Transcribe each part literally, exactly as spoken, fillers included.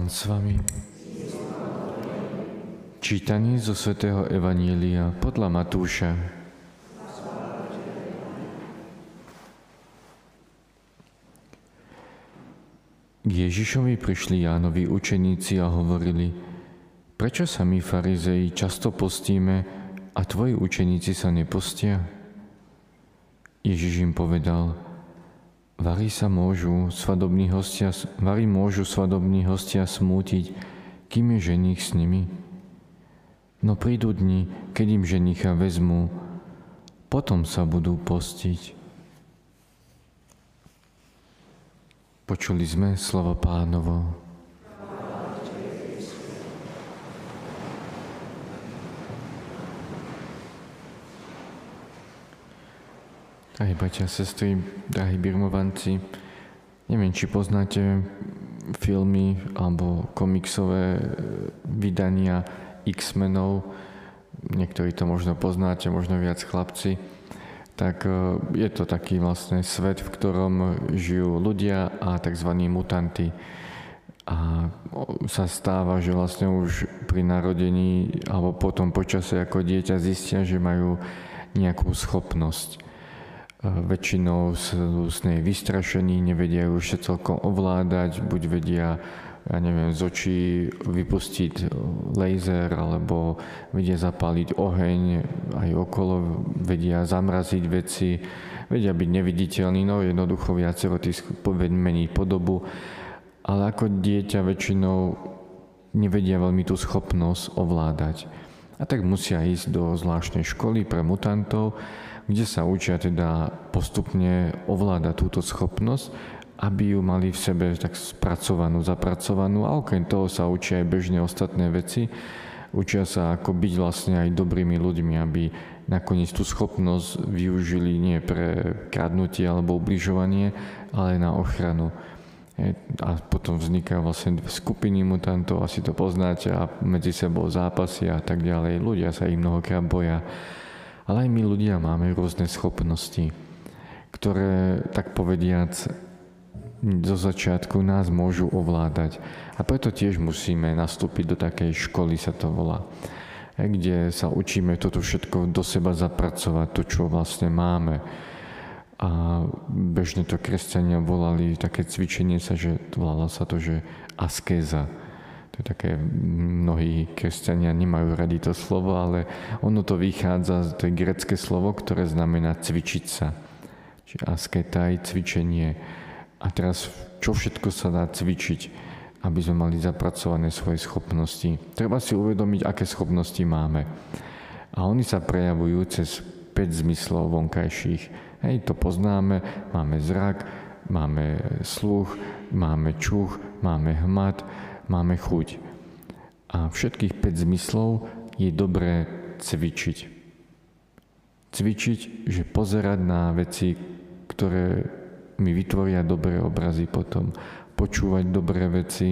Pán s vami. Čítanie zo svätého Evanília podľa Matúša. K Ježišovi prišli Jánovi učeníci a hovorili: Prečo sa my, farizei, často postíme a tvoji učeníci sa nepostia? Ježiš im povedal: Vari sa môžu svadobní hostia, vari môžu svadobní hostia smútiť, kým je ženích s nimi. No prídu dni, keď im ženicha vezmú, potom sa budú postiť. Počuli sme slovo Pánovo. Drahí bratia a sestry, drahí birmovanci, neviem, či poznáte filmy alebo komiksové vydania X-menov, niektorí to možno poznáte, možno viac chlapci, tak je to taký vlastne svet, v ktorom žijú ľudia a tzv. Mutanti. A sa stáva, že vlastne už pri narodení alebo potom počase ako dieťa zistia, že majú nejakú schopnosť. Väčšinou sú z nej vystrašení, nevedia ju ešte celkom ovládať, buď vedia, ja neviem, z očí vypustiť laser, alebo vedia zapáliť oheň aj okolo, vedia zamraziť veci, vedia byť neviditeľní, no jednoducho viacero tých mení podobu, ale ako dieťa väčšinou nevedia veľmi tú schopnosť ovládať. A tak musia ísť do zvláštnej školy pre mutantov, kde sa učia teda postupne ovládať túto schopnosť, aby ju mali v sebe tak spracovanú, zapracovanú, a okrem toho sa učia aj bežne ostatné veci. Učia sa, ako byť vlastne aj dobrými ľuďmi, aby nakoniec tú schopnosť využili nie pre kradnutie alebo ubližovanie, ale na ochranu. A potom vznikajú vlastne skupiny mutantov, asi to poznáte, a medzi sebou zápasy a tak ďalej. Ľudia sa ich mnohokrát boja. Ale aj my ľudia máme rôzne schopnosti, ktoré, tak povediac, zo začiatku nás môžu ovládať. A preto tiež musíme nastúpiť do takej školy, sa to volá, kde sa učíme toto všetko do seba zapracovať, to, čo vlastne máme. A bežne to kresťania volali, také cvičenie sa, že volalo sa to, že askéza. To je také, mnohí kresťania nemajú radi to slovo, ale ono to vychádza, to je grécke slovo, ktoré znamená cvičiť sa. Čiže asketaj, cvičenie. A teraz, čo všetko sa dá cvičiť, aby sme mali zapracované svoje schopnosti? Treba si uvedomiť, aké schopnosti máme. A oni sa prejavujú cez päť zmyslov vonkajších. Hej, to poznáme, máme zrak, máme sluch, máme čuch, máme hmat, máme chuť. A všetkých päť zmyslov je dobré cvičiť. Cvičiť, že pozerať na veci, ktoré mi vytvoria dobré obrazy potom. Počúvať dobré veci,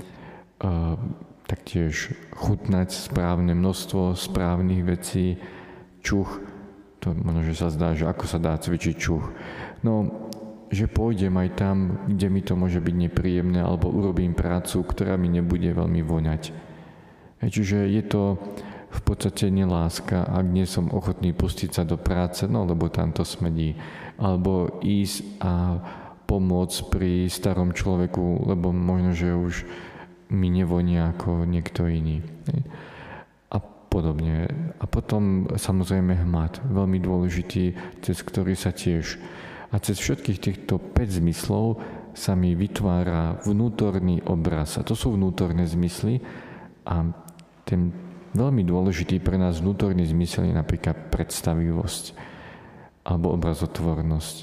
a taktiež chutnať správne množstvo správnych vecí, čuch. To možno, že sa zdá, že ako sa dá cvičiť čuch. No, že pôjdem aj tam, kde mi to môže byť nepríjemné, alebo urobím prácu, ktorá mi nebude veľmi voňať. Čiže je to v podstate neláska, ak nie som ochotný pustiť sa do práce, no lebo tam to smedí. Alebo ísť a pomôcť pri starom človeku, lebo možno, že už mi nevonia ako niekto iný. A podobne. A potom samozrejme hmat, veľmi dôležitý, cez ktorý sa tiež. A cez všetkých týchto päť zmyslov sa mi vytvára vnútorný obraz. A to sú vnútorné zmysly. A ten veľmi dôležitý pre nás vnútorný zmysel je napríklad predstavivosť alebo obrazotvornosť.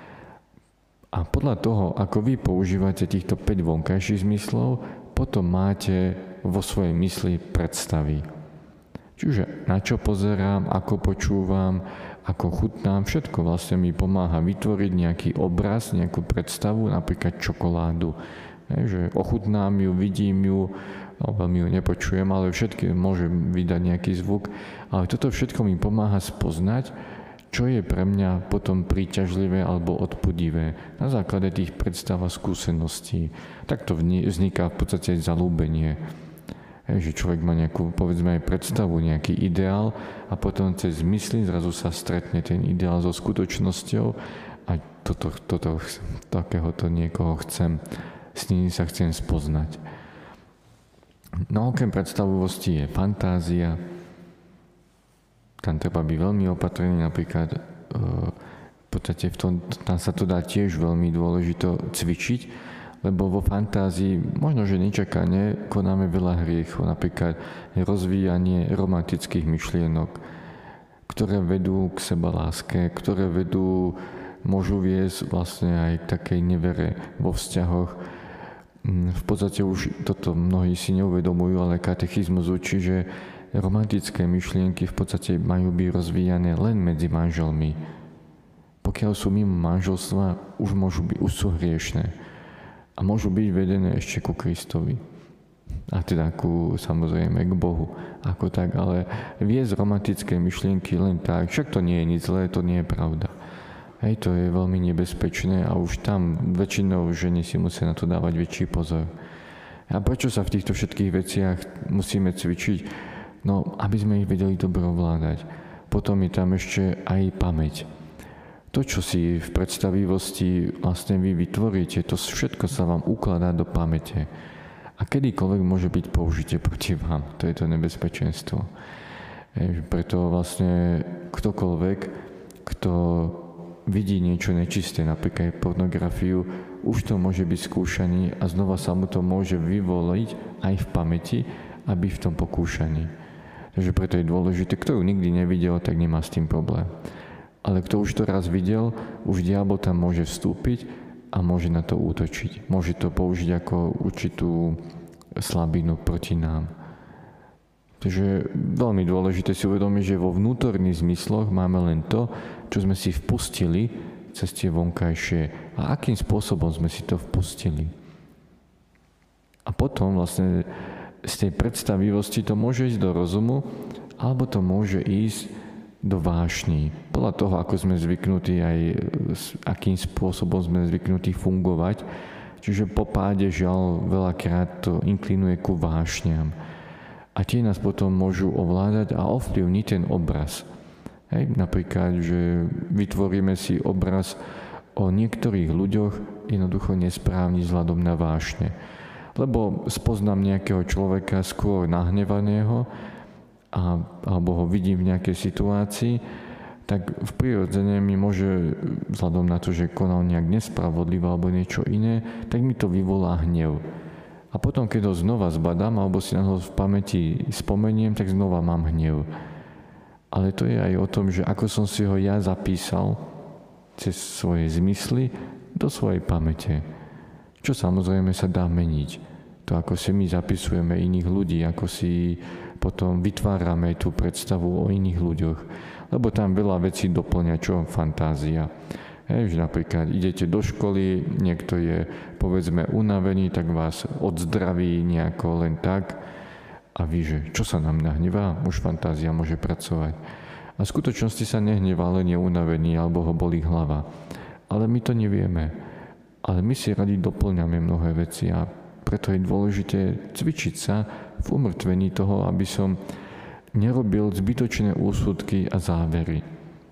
A podľa toho, ako vy používate týchto päť vonkajších zmyslov, potom máte vo svojej mysli predstavy. Čiže na čo pozerám, ako počúvam, ako chutnám, všetko vlastne mi pomáha vytvoriť nejaký obraz, nejakú predstavu, napríklad čokoládu. Že ochutnám ju, vidím ju, no, veľmi ju nepočujem, ale všetky môže vydať nejaký zvuk. Ale toto všetko mi pomáha spoznať, čo je pre mňa potom príťažlivé alebo odpudivé na základe tých predstav a skúseností. Takto vzniká v podstate zalúbenie. Že človek má nejakú, povedzme aj predstavu, nejaký ideál a potom cez zmysly zrazu sa stretne ten ideál so skutočnosťou a toto, toto, takéhoto niekoho chcem, s ním sa chcem spoznať. No okrem predstavivosti je fantázia. Tam treba byť veľmi opatrný, napríklad v podstate v tom, tam sa to dá tiež veľmi dôležito cvičiť, lebo vo fantázii možno, že nečakane konáme veľa hriechov, napríklad rozvíjanie romantických myšlienok, ktoré vedú k sebaláske, ktoré vedú, môžu viesť vlastne aj k takej nevere vo vzťahoch. V podstate už toto mnohí si neuvedomujú, ale katechizmus učí, že romantické myšlienky v podstate majú byť rozvíjané len medzi manželmi. Pokiaľ sú mimo manželstva, už môžu byť, už sú hriešne. A môžu byť vedené ešte ku Kristovi. A teda ku, samozrejme, k Bohu. Ako tak, ale viesť romantické myšlienky len tak, však to nie je nič zlé, to nie je pravda. Hej, to je veľmi nebezpečné a už tam väčšinou ženy si musia na to dávať väčší pozor. A prečo sa v týchto všetkých veciach musíme cvičiť? No, aby sme ich vedeli dobre ovládať. Potom je tam ešte aj pamäť. To, čo si v predstavivosti vlastne vy vytvoríte, to všetko sa vám ukladá do pamäte. A kedykoľvek môže byť použité proti vám. To je to nebezpečenstvo. E, preto vlastne ktokoľvek, kto vidí niečo nečisté, napríklad pornografiu, už to môže byť skúšaný a znova sa mu to môže vyvoliť aj v pamäti a byť v tom pokúšaní. Takže preto je dôležité, kto ju nikdy nevidel, tak nemá s tým problém. Ale kto už to raz videl, už diabol tam môže vstúpiť a môže na to útočiť. Môže to použiť ako určitú slabinu proti nám. Takže veľmi dôležité si uvedomiť, že vo vnútorných zmysloch máme len to, čo sme si vpustili cez tie vonkajšie a akým spôsobom sme si to vpustili. A potom vlastne z tej predstavivosti to môže ísť do rozumu, alebo to môže ísť do vášní. Podľa toho, ako sme zvyknutí aj akým spôsobom sme zvyknutí fungovať. Čiže po páde žiaľ veľakrát to inklinuje ku vášňam. A tie nás potom môžu ovládať a ovplyvniť ten obraz. Hej, napríklad, že vytvoríme si obraz o niektorých ľuďoch jednoducho nesprávny vzhľadom na vášne. Lebo spoznám nejakého človeka skôr nahnevaného a, alebo ho vidím v nejakej situácii, tak v prirodzene mi môže, vzhľadom na to, že konal nejak nespravodlivo alebo niečo iné, tak mi to vyvolá hnev. A potom, keď ho znova zbadám, alebo si na ho v pamäti spomeniem, tak znova mám hnev. Ale to je aj o tom, že ako som si ho ja zapísal cez svoje zmysly do svojej pamäte. Čo samozrejme sa dá meniť. To, ako si my zapisujeme iných ľudí, ako si potom vytvárame tú predstavu o iných ľuďoch. Lebo tam veľa vecí doplňa, čo fantázia. Hej, že napríklad idete do školy, niekto je povedzme unavený, tak vás odzdraví nejako len tak a vy, že čo sa nám nahnevá, už fantázia môže pracovať. A v skutočnosti sa nehnevá, len je unavený alebo ho bolí hlava. Ale my to nevieme. Ale my si radi doplňame mnohé veci a preto je dôležité cvičiť sa v umrtvení toho, aby som nerobil zbytočné úsudky a závery.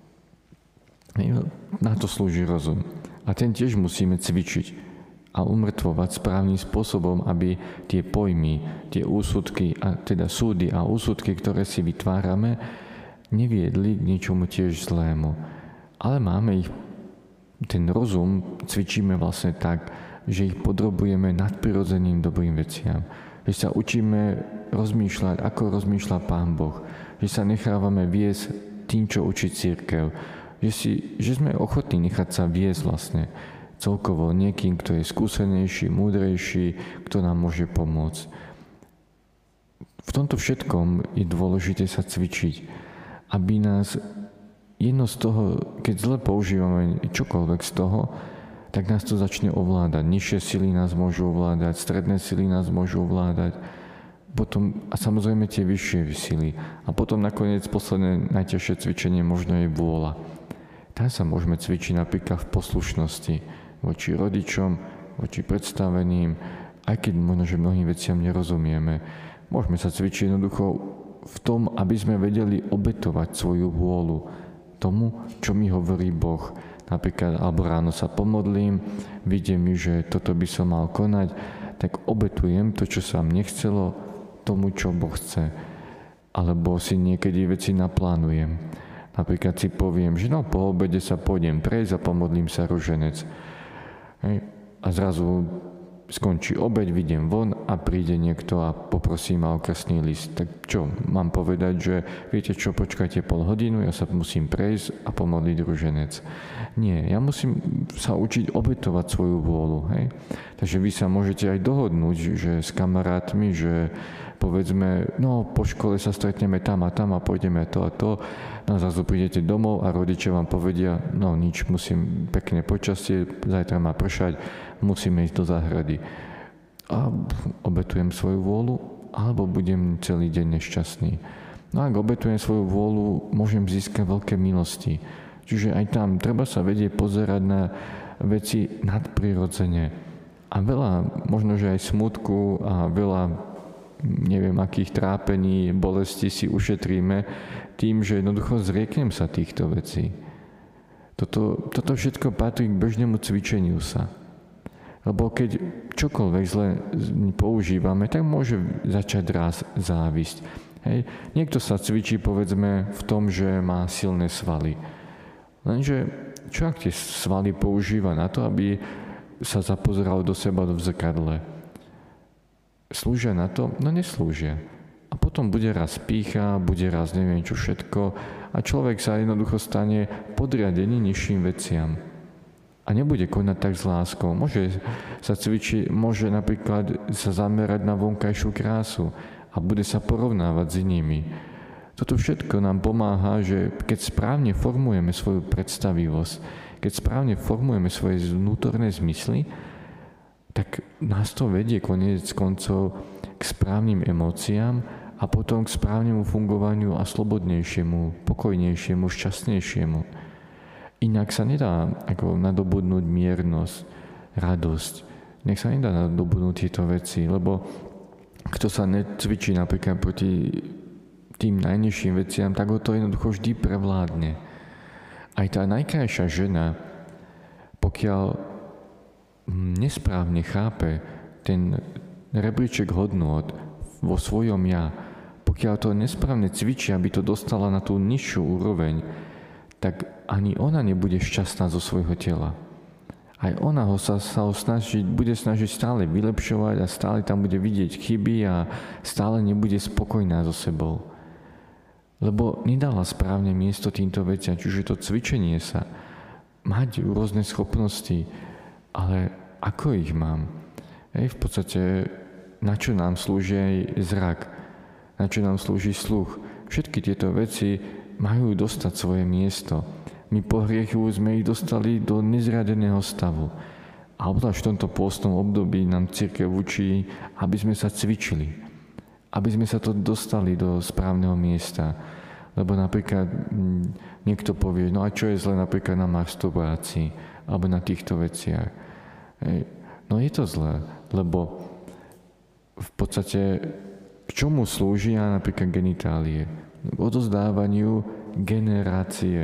Na to slúži rozum. A ten tiež musíme cvičiť a umrtvovať správnym spôsobom, aby tie pojmy, tie úsudky, a teda súdy a úsudky, ktoré si vytvárame, neviedli k ničomu tiež zlému. Ale máme ich, ten rozum cvičíme vlastne tak, že ich podrobujeme nadprirodzeným dobrým veciam. Že sa učíme rozmýšľať, ako rozmýšľa Pán Boh. Že sa nechávame viesť tým, čo učí cirkev. Že, si, že sme ochotní nechať sa viesť vlastne celkovo niekým, kto je skúsenejší, múdrejší, kto nám môže pomôcť. V tomto všetkom je dôležité sa cvičiť, aby nás jedno z toho, keď zle používame čokoľvek z toho, tak nás to začne ovládať. Nižšie sily nás môžu ovládať, stredné sily nás môžu ovládať, potom, a samozrejme tie vyššie sily. A potom nakoniec posledné najťažšie cvičenie možno je vôľa. Tam sa môžeme cvičiť napríklad v poslušnosti voči rodičom, voči predstaveným, aj keď možno, že mnohým veciam nerozumieme. Môžeme sa cvičiť jednoducho v tom, aby sme vedeli obetovať svoju vôľu tomu, čo mi hovorí Boh. Napríklad, alebo ráno sa pomodlím, vidím mi, že toto by som mal konať, tak obetujem to, čo sa mne nechcelo, tomu, čo Boh chce. Alebo si niekedy veci naplánujem. Napríklad si poviem, že no po obede sa pôjdem prejsť a pomodlím sa ruženec. Hej. A zrazu skončí obeď, vidím von a príde niekto a poprosí ma o krstný list. Tak čo, mám povedať, že viete čo, počkajte pol hodinu, ja sa musím prejsť a pomodliť ruženec. Nie, ja musím sa učiť obetovať svoju vôľu. Hej? Takže vy sa môžete aj dohodnúť, že s kamarátmi, že povedzme, no po škole sa stretneme tam a tam a pôjdeme to a to. No zrazu prídete domov a rodičia vám povedia, no nič, musím pekné počasie, zajtra má pršať, musíme ísť do záhrady. A obetujem svoju vôľu, alebo budem celý deň nešťastný. No ak obetujem svoju vôľu, môžem získať veľké milosti. Čiže aj tam treba sa vedieť pozerať na veci nadprirodzene. A veľa, možno že aj smutku a veľa neviem akých trápení, bolesti si ušetríme tým, že jednoducho zrieknem sa týchto vecí. Toto, toto všetko patrí k bežnému cvičeniu sa. Lebo keď čokoľvek zle používame, tak môže začať raz závisť. Hej. Niekto sa cvičí, povedzme, v tom, že má silné svaly. Lenže čo ak tie svaly používa na to, aby sa zapozeral do seba v zrkadle? Slúžia na to? No neslúžia. A potom bude raz pýcha, bude raz neviem čo všetko a človek sa jednoducho stane podriadený nižším veciam. A nebude konať tak s láskou. Môže sa cvičiť, môže napríklad sa zamerať na vonkajšiu krásu a bude sa porovnávať s inými. Toto všetko nám pomáha, že keď správne formujeme svoju predstavivosť, keď správne formujeme svoje vnútorné zmysly, tak nás to vedie koniec koncov k správnym emóciám a potom k správnemu fungovaniu a slobodnejšiemu, pokojnejšiemu, šťastnejšiemu. Inak sa nedá ako nadobudnúť miernosť, radosť. Nech sa nedá nadobudnúť tieto veci, lebo kto sa necvičí napríklad proti tým najnižším veciam, tak ho to jednoducho vždy prevládne. Aj tá najkrajšia žena, pokiaľ nesprávne chápe ten rebríček hodnôt vo svojom ja, pokiaľ to nesprávne cvičí, aby to dostala na tú nižšiu úroveň, tak ani ona nebude šťastná zo svojho tela. Aj ona ho sa, sa ho snažiť, bude snažiť stále vylepšovať a stále tam bude vidieť chyby a stále nebude spokojná so sebou. Lebo nedala správne miesto týmto veciam, čiže to cvičenie sa, mať rôzne schopnosti, ale ako ich mám? Hej, v podstate, na čo nám slúži aj zrak? Na čo nám slúži sluch? Všetky tieto veci majú dostať svoje miesto. My po hriechu sme ich dostali do nezriadeného stavu. A obzvlášť v tomto pôstnom období nám cirkev učí, aby sme sa cvičili. Aby sme sa to dostali do správneho miesta. Lebo napríklad niekto povie, no a čo je zle napríklad na masturbácii alebo na týchto veciach. No je to zlé, lebo v podstate k čomu slúžia napríklad genitálie? K odozdávaniu generácie.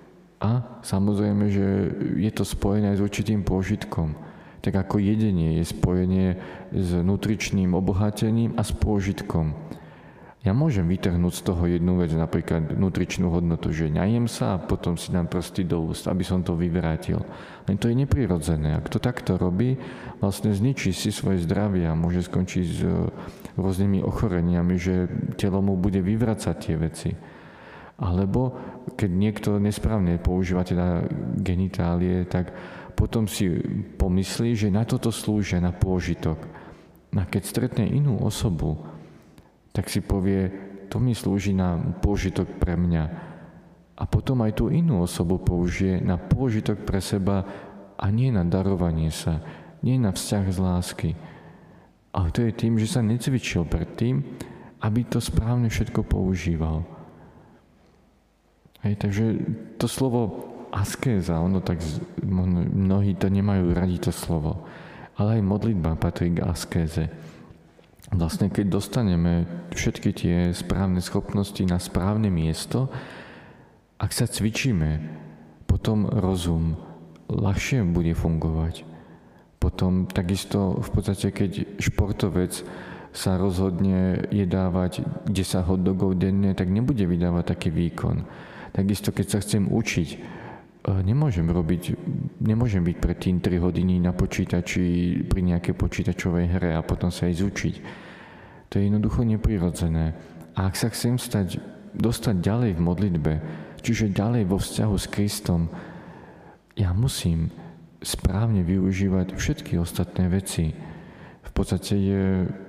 A samozrejme, že je to spojené aj s určitým pôžitkom. Tak ako jedenie je spojenie s nutričným obohatením a s pôžitkom. Ja môžem vytrhnúť z toho jednu vec, napríklad nutričnú hodnotu, že najem sa a potom si dám prsty do úst, aby som to vyvrátil. Len to je neprirodzené. Ak to takto robí, vlastne zničí si svoje zdravie a môže skončiť s rôznymi ochoreniami, že telo mu bude vyvracať tie veci. Alebo keď niekto nesprávne používa teda genitálie, tak potom si pomyslí, že na toto slúžia, na pôžitok. A keď stretne inú osobu, tak si povie, to mi slúži na pôžitok pre mňa. A potom aj tú inú osobu použije na pôžitok pre seba a nie na darovanie sa, nie na vzťah z lásky. Ale to je tým, že sa necvičil predtým, aby to správne všetko používal. Hej, takže to slovo askéza, ono tak, mnohí to nemajú radi to slovo, ale aj modlitba patrí k askéze. Vlastne keď dostaneme všetky tie správne schopnosti na správne miesto, ak sa cvičíme, potom rozum ľahšie bude fungovať. Potom takisto v podstate, keď športovec sa rozhodne jedávať desať hotdogov denne, tak nebude vydávať taký výkon. Takisto, keď sa chcem učiť, nemôžem robiť, nemôžem byť predtým tri hodiny na počítači pri nejakej počítačovej hre a potom sa aj učiť. To je jednoducho neprirodzené. A ak sa chcem stať, dostať ďalej v modlitbe, čiže ďalej vo vzťahu s Kristom, ja musím správne využívať všetky ostatné veci. V podstate je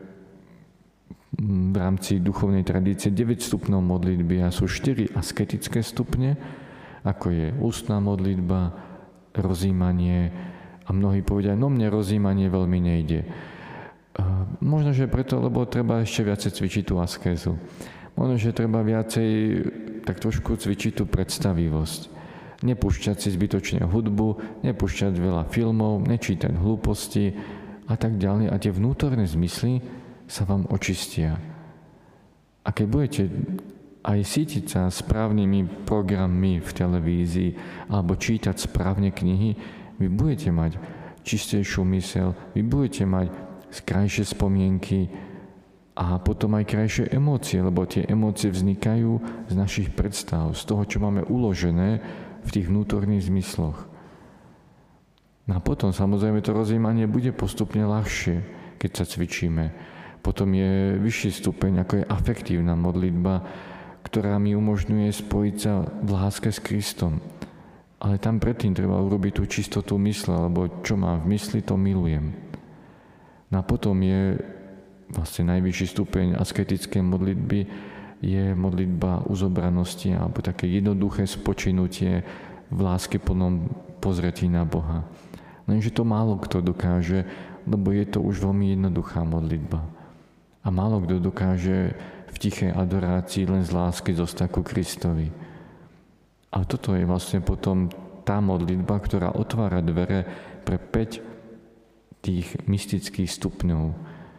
v rámci duchovnej tradície deväť stupňov modlitby a sú štyri asketické stupne, ako je ústna modlitba, rozjímanie a mnohí povedia, no mne rozjímanie veľmi nejde. Možno, že preto, lebo treba ešte viacej cvičiť tú askézu. Možno, že treba viacej tak trošku cvičiť tú predstavivosť. Nepúšťať si zbytočne hudbu, nepúšťať veľa filmov, nečítať hlúposti a tak ďalej. A tie vnútorné zmysly sa vám očistia. A keď budete aj sítiť sa správnymi programmi v televízii alebo čítať správne knihy, vy budete mať čistejšiu myseľ, vy budete mať krajšie spomienky a potom aj krajšie emócie, lebo tie emócie vznikajú z našich predstav, z toho, čo máme uložené v tých vnútorných zmysloch. No a potom samozrejme to rozjímanie bude postupne ľahšie, keď sa cvičíme. Potom je vyšší stupeň, ako je afektívna modlitba, ktorá mi umožňuje spojiť sa v láske s Kristom. Ale tam predtým treba urobiť tú čistotu mysle, lebo čo mám v mysli, to milujem. No a potom je vlastne najvyšší stupeň asketickej modlitby, je modlitba uzobranosti alebo také jednoduché spočinutie v láske plnom pozretí na Boha. Lenže to málo kto dokáže, lebo je to už veľmi jednoduchá modlitba. A málo kto dokáže v tichej adorácii len z lásky zostať ku Kristovi. A toto je vlastne potom tá modlitba, ktorá otvára dvere pre päť tých mystických stupňov,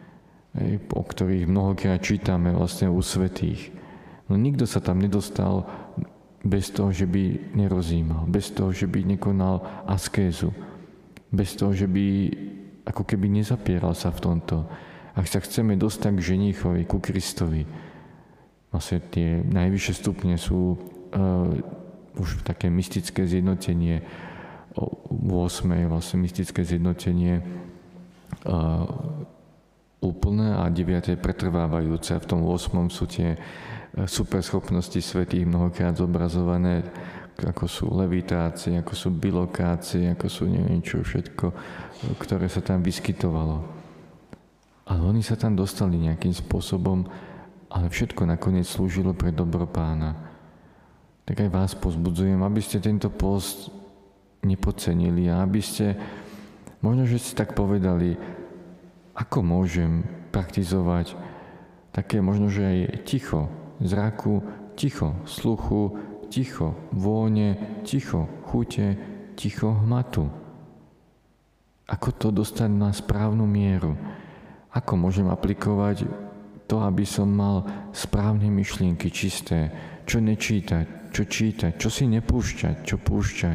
o ktorých mnohokrát čítame vlastne u svätých. No nikto sa tam nedostal bez toho, že by nerozímal, bez toho, že by nekonal askézu, bez toho, že by ako keby nezapieral sa v tomto. Ak sa chceme dostať k ženíchovi, ku Kristovi, vlastne tie najvyššie stupne sú uh, už také mystické zjednotenie, ôsme vlastne mystické zjednotenie uh, úplné a deviate pretrvávajúce. V tom ôsmom sú tie superschopnosti svätých mnohokrát zobrazované, ako sú levitácie, ako sú bilokácie, ako sú neviem čo všetko, ktoré sa tam vyskytovalo. Ale oni sa tam dostali nejakým spôsobom, ale všetko nakoniec slúžilo pre dobro Pána. Tak aj vás pozbudzujem, aby ste tento post nepodcenili a aby ste, možno, že ste tak povedali, ako môžem praktizovať také možno, že aj ticho zraku, ticho sluchu, ticho vône, ticho chute, ticho hmatu. Ako to dostať na správnu mieru? Ako môžem aplikovať to, aby som mal správne myšlienky čisté, čo nečítať, čo čítať, čo si nepúšťať, čo púšťať.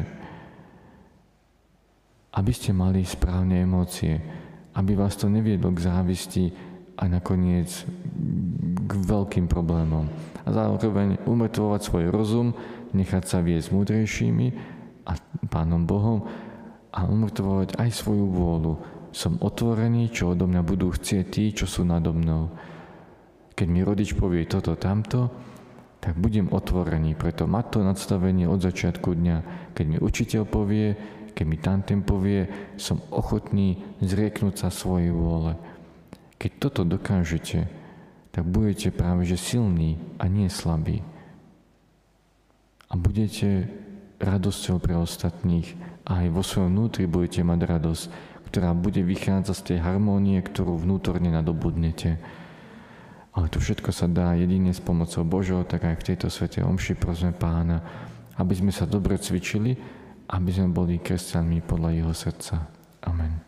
Aby ste mali správne emócie, aby vás to neviedlo k závisti a nakoniec k veľkým problémom. A zároveň umrtvovať svoj rozum, nechať sa viesť múdrejšími a Pánom Bohom a umrtvovať aj svoju vôľu. Som otvorený, čo odo mňa budú chcieť tí, čo sú nado mnou. Keď mi rodič povie toto, tamto, tak budem otvorený. Preto mať to nadstavenie od začiatku dňa. Keď mi učiteľ povie, keď mi tamten povie, som ochotný zrieknúť sa svojej vôle. Keď toto dokážete, tak budete práve že silní a nie slabí. A budete radosťou pre ostatných a aj vo svojom vnútri budete mať radosť, ktorá bude vychádzať z tej harmónie, ktorú vnútorne nadobudnete. Ale to všetko sa dá jedine s pomocou Božou, tak aj v tejto svätej omši prosme Pána, aby sme sa dobre cvičili, aby sme boli kresťanmi podľa jeho srdca. Amen.